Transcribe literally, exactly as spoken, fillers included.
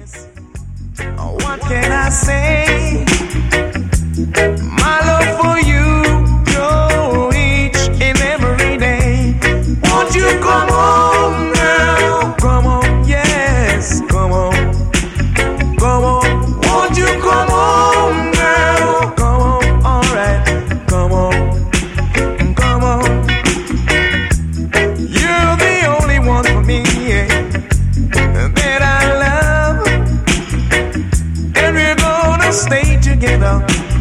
What can I say? My love for you grows each and every day. Won't you come home, girl? Come on, yes, come on, come on. Won't you come home, girl? Come on, alright, come on, come on. You're the only one for me, yeah, that I love, and we're gonna stay together